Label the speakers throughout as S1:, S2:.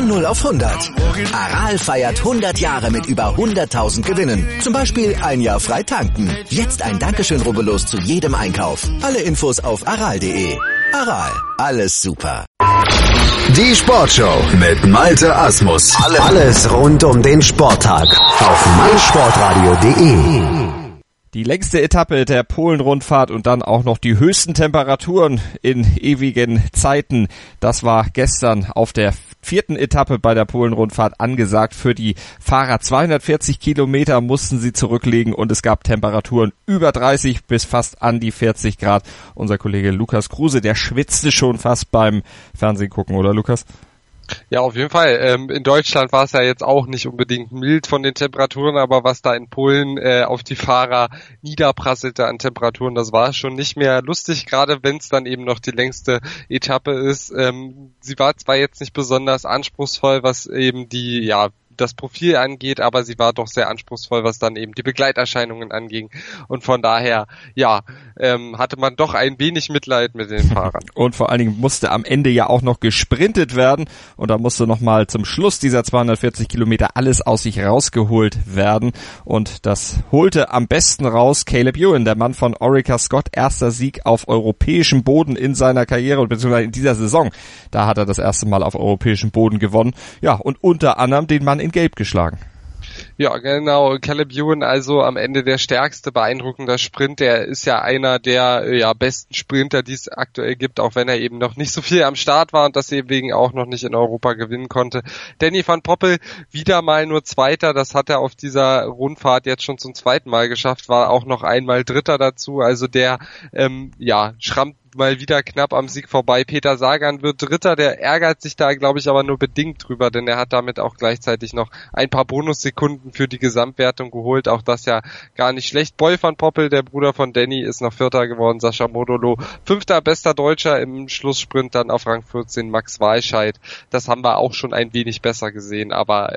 S1: Von 0 auf 100. Aral feiert 100 Jahre mit über 100.000 Gewinnen. Zum Beispiel ein Jahr frei tanken. Jetzt ein Dankeschön, rubbellos zu jedem Einkauf. Alle Infos auf aral.de. Aral, alles super.
S2: Die Sportshow mit Malte Asmus. Alles rund um den Sporttag auf meinsportradio.de.
S3: Die längste Etappe der Polen-Rundfahrt und dann auch noch die höchsten Temperaturen in ewigen Zeiten. Das war gestern auf der 4. Etappe bei der Polen-Rundfahrt angesagt für die Fahrer. 240 Kilometer mussten sie zurücklegen und es gab Temperaturen über 30 bis fast an die 40 Grad. Unser Kollege Lukas Kruse, der schwitzte schon fast beim Fernsehen gucken, oder Lukas?
S4: Ja, auf jeden Fall. In Deutschland war es ja jetzt auch nicht unbedingt mild von den Temperaturen, aber was da in Polen auf die Fahrer niederprasselte an Temperaturen, das war schon nicht mehr lustig, gerade wenn es dann eben noch die längste Etappe ist. Sie war zwar jetzt nicht besonders anspruchsvoll, was eben das Profil angeht, aber sie war doch sehr anspruchsvoll, was dann eben die Begleiterscheinungen anging. Und von daher, hatte man doch ein wenig Mitleid mit den Fahrern.
S3: Und vor allen Dingen musste am Ende ja auch noch gesprintet werden. Und da musste nochmal zum Schluss dieser 240 Kilometer alles aus sich rausgeholt werden. Und das holte am besten raus Caleb Ewan, der Mann von Orica Scott. Erster Sieg auf europäischem Boden in seiner Karriere, beziehungsweise in dieser Saison. Da hat er das erste Mal auf europäischem Boden gewonnen. Ja, und unter anderem den Mann in Gelb geschlagen.
S4: Ja, genau. Caleb Ewan, also am Ende der stärkste, beeindruckender Sprint. Der ist ja einer der besten Sprinter, die es aktuell gibt, auch wenn er eben noch nicht so viel am Start war und das deswegen auch noch nicht in Europa gewinnen konnte. Danny van Poppel wieder mal nur Zweiter. Das hat er auf dieser Rundfahrt jetzt schon zum zweiten Mal geschafft, war auch noch einmal Dritter dazu. Also der schrammt mal wieder knapp am Sieg vorbei. Peter Sagan wird Dritter, der ärgert sich da, glaube ich, aber nur bedingt drüber, denn er hat damit auch gleichzeitig noch ein paar Bonussekunden für die Gesamtwertung geholt. Auch das ja gar nicht schlecht. Boy van Poppel, der Bruder von Danny, ist noch Vierter geworden. Sascha Modolo, Fünfter, bester Deutscher im Schlusssprint, dann auf Rang 14 Max Walscheid. Das haben wir auch schon ein wenig besser gesehen, aber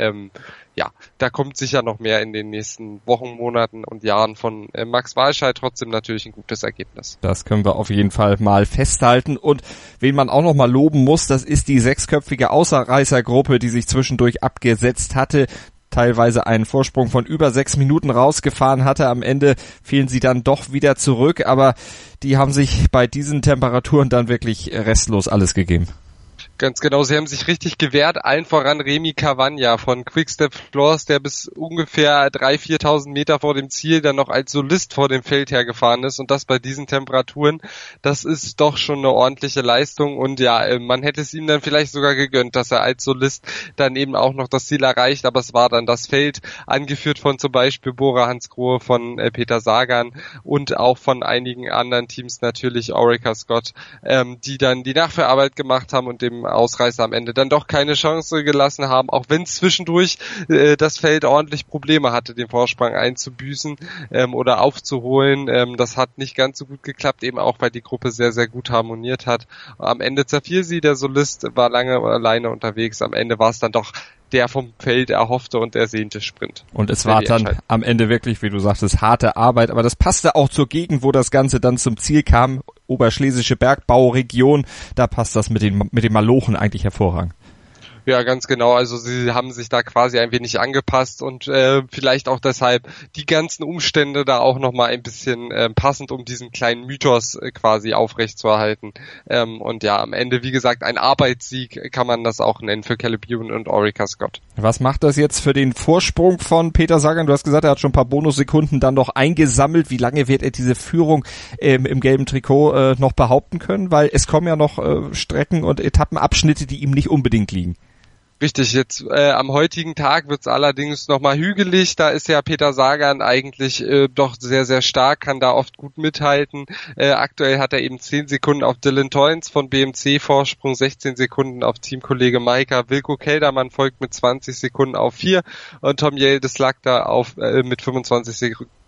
S4: da kommt sicher noch mehr in den nächsten Wochen, Monaten und Jahren von Max Walscheid. Trotzdem natürlich ein gutes Ergebnis.
S3: Das können wir auf jeden Fall mal festhalten. Und wen man auch noch mal loben muss, das ist die 6-köpfige Außerreißergruppe, die sich zwischendurch abgesetzt hatte, teilweise einen Vorsprung von über 6 Minuten rausgefahren hatte. Am Ende fielen sie dann doch wieder zurück, aber die haben sich bei diesen Temperaturen dann wirklich restlos alles gegeben.
S4: Ganz genau, sie haben sich richtig gewehrt, allen voran Remy Cavagna von Quick-Step Floors, der bis ungefähr 3.000, 4.000 Meter vor dem Ziel dann noch als Solist vor dem Feld hergefahren ist und das bei diesen Temperaturen, das ist doch schon eine ordentliche Leistung und man hätte es ihm dann vielleicht sogar gegönnt, dass er als Solist dann eben auch noch das Ziel erreicht, aber es war dann das Feld, angeführt von zum Beispiel Bora Hansgrohe, von Peter Sagan und auch von einigen anderen Teams natürlich, Orica Scott, die dann die Nachführarbeit gemacht haben und dem Ausreißer am Ende dann doch keine Chance gelassen haben, auch wenn zwischendurch das Feld ordentlich Probleme hatte, den Vorsprung einzubüßen oder aufzuholen. Das hat nicht ganz so gut geklappt, eben auch, weil die Gruppe sehr, sehr gut harmoniert hat. Am Ende zerfiel sie, der Solist war lange alleine unterwegs. Am Ende war es dann doch der vom Feld erhoffte und ersehnte Sprint.
S3: Und es war dann am Ende wirklich, wie du sagtest, harte Arbeit, aber das passte auch zur Gegend, wo das Ganze dann zum Ziel kam. Oberschlesische Bergbauregion, da passt das mit den Malochen eigentlich hervorragend.
S4: Ja, ganz genau. Also sie haben sich da quasi ein wenig angepasst und vielleicht auch deshalb die ganzen Umstände da auch nochmal ein bisschen passend, um diesen kleinen Mythos quasi aufrechtzuerhalten. Und ja, am Ende, wie gesagt, ein Arbeitssieg kann man das auch nennen für Caleb Ewan und Orica Scott.
S3: Was macht das jetzt für den Vorsprung von Peter Sagan? Du hast gesagt, er hat schon ein paar Bonussekunden dann noch eingesammelt. Wie lange wird er diese Führung im gelben Trikot noch behaupten können? Weil es kommen ja noch Strecken und Etappenabschnitte, die ihm nicht unbedingt liegen.
S4: Richtig, jetzt am heutigen Tag wird's allerdings nochmal hügelig. Da ist ja Peter Sagan eigentlich doch sehr, sehr stark, kann da oft gut mithalten. Aktuell hat er eben 10 Sekunden auf Dylan Teuns von BMC Vorsprung, 16 Sekunden auf Teamkollege Maika. Wilco Kelderman folgt mit 20 Sekunden auf 4 und Tom Yildiz lag da mit 25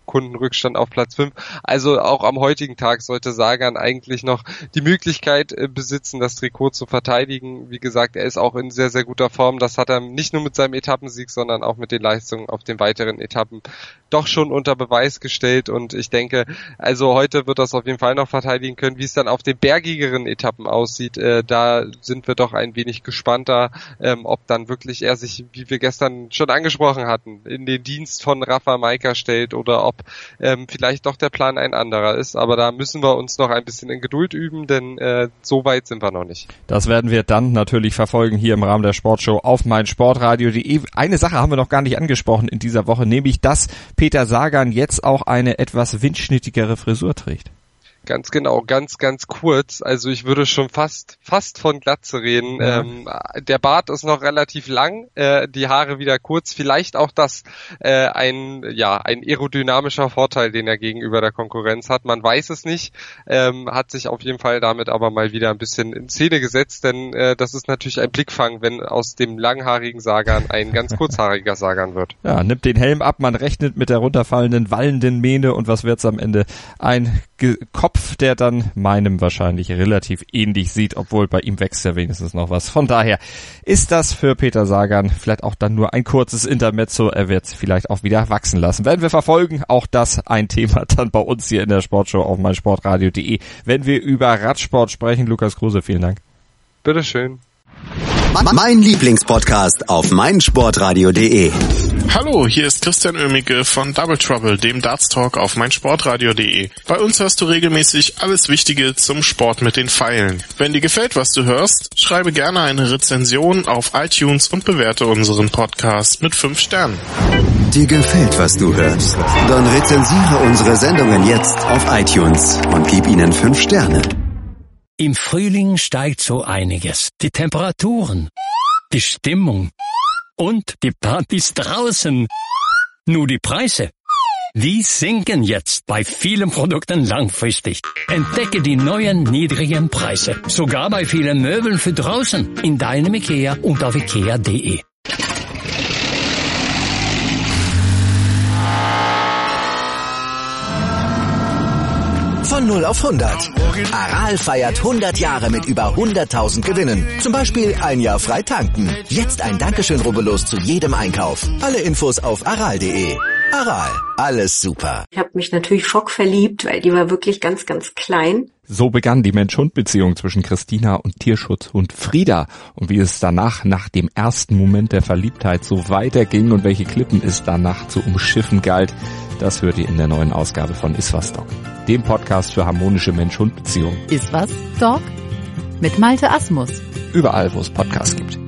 S4: Sekundenrückstand auf Platz 5. Also auch am heutigen Tag sollte Sagan eigentlich noch die Möglichkeit besitzen, das Trikot zu verteidigen. Wie gesagt, er ist auch in sehr, sehr guter Form. Das hat er nicht nur mit seinem Etappensieg, sondern auch mit den Leistungen auf den weiteren Etappen doch schon unter Beweis gestellt. Und ich denke, also heute wird das auf jeden Fall noch verteidigen können. Wie es dann auf den bergigeren Etappen aussieht, da sind wir doch ein wenig gespannter, ob dann wirklich er sich, wie wir gestern schon angesprochen hatten, in den Dienst von Rafa Majka stellt oder ob vielleicht doch der Plan ein anderer ist. Aber da müssen wir uns noch ein bisschen in Geduld üben, denn so weit sind wir noch nicht.
S3: Das werden wir dann natürlich verfolgen hier im Rahmen der Sportshow auf meinsportradio.de. Eine Sache haben wir noch gar nicht angesprochen in dieser Woche, nämlich dass Peter Sagan jetzt auch eine etwas windschnittigere Frisur trägt.
S4: Ganz genau, ganz kurz. Also ich würde schon fast von Glatze reden. Ja. Der Bart ist noch relativ lang, die Haare wieder kurz. Vielleicht auch das ein aerodynamischer Vorteil, den er gegenüber der Konkurrenz hat. Man weiß es nicht. Hat sich auf jeden Fall damit aber mal wieder ein bisschen in Szene gesetzt, denn das ist natürlich ein Blickfang, wenn aus dem langhaarigen Sagan ein ganz kurzhaariger Sagan wird.
S3: Ja, nimmt den Helm ab, man rechnet mit der runterfallenden, wallenden Mähne und was wird's am Ende? Ein Kopf, der dann meinem wahrscheinlich relativ ähnlich sieht, obwohl bei ihm wächst ja wenigstens noch was. Von daher ist das für Peter Sagan vielleicht auch dann nur ein kurzes Intermezzo. Er wird es vielleicht auch wieder wachsen lassen. Werden wir verfolgen. Auch das ein Thema dann bei uns hier in der Sportshow auf meinsportradio.de, wenn wir über Radsport sprechen. Lukas Kruse, vielen Dank.
S4: Bitteschön.
S2: Mein Lieblingspodcast auf meinsportradio.de.
S5: Hallo, hier ist Christian Oemicke von Double Trouble, dem Darts Talk auf meinsportradio.de. Bei uns hörst du regelmäßig alles Wichtige zum Sport mit den Pfeilen. Wenn dir gefällt, was du hörst, schreibe gerne eine Rezension auf iTunes und bewerte unseren Podcast mit 5 Sternen.
S2: Dir gefällt, was du hörst? Dann rezensiere unsere Sendungen jetzt auf iTunes und gib ihnen 5 Sterne.
S6: Im Frühling steigt so einiges. Die Temperaturen, die Stimmung und die Partys draußen. Nur die Preise, die sinken jetzt bei vielen Produkten langfristig. Entdecke die neuen niedrigen Preise, sogar bei vielen Möbeln für draußen, in deinem IKEA und auf ikea.de.
S1: Von 0 auf 100. Aral feiert 100 Jahre mit über 100.000 Gewinnen. Zum Beispiel ein Jahr frei tanken. Jetzt ein Dankeschön, rubbellos zu jedem Einkauf. Alle Infos auf aral.de. Aral, alles super.
S7: Ich habe mich natürlich schockverliebt, weil die war wirklich ganz klein.
S3: So begann die Mensch-Hund-Beziehung zwischen Christina und Tierschutzhund Frieda. Und wie es danach, nach dem ersten Moment der Verliebtheit, so weiterging und welche Klippen es danach zu umschiffen galt, das hört ihr in der neuen Ausgabe von Iswas Dog, dem Podcast für harmonische Mensch-Hund-Beziehungen.
S8: Iswas Dog? Mit Malte Asmus.
S3: Überall, wo es Podcasts gibt.